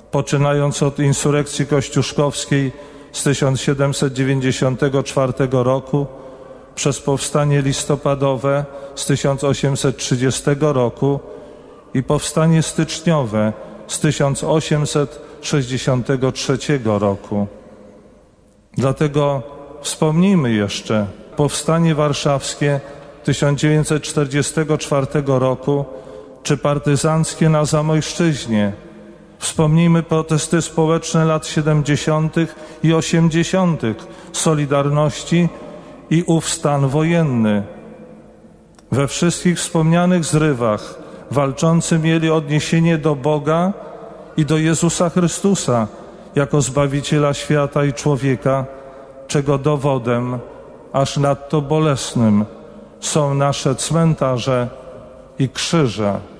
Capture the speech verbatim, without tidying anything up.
poczynając od insurekcji kościuszkowskiej z tysiąc siedemset dziewięćdziesiątego czwartego roku, przez powstanie listopadowe z tysiąc osiemset trzydziestego roku i powstanie styczniowe z tysiąc osiemset sześćdziesiątego trzeciego roku. Dlatego wspomnijmy jeszcze powstanie warszawskie tysiąc dziewięćset czterdziestego czwartego roku czy partyzanckie na Zamojszczyźnie. Wspomnijmy protesty społeczne lat siedemdziesiątych i osiemdziesiątych Solidarności i ów stan wojenny. We wszystkich wspomnianych zrywach walczący mieli odniesienie do Boga i do Jezusa Chrystusa jako Zbawiciela świata i człowieka, czego dowodem, aż nadto bolesnym, są nasze cmentarze i krzyże.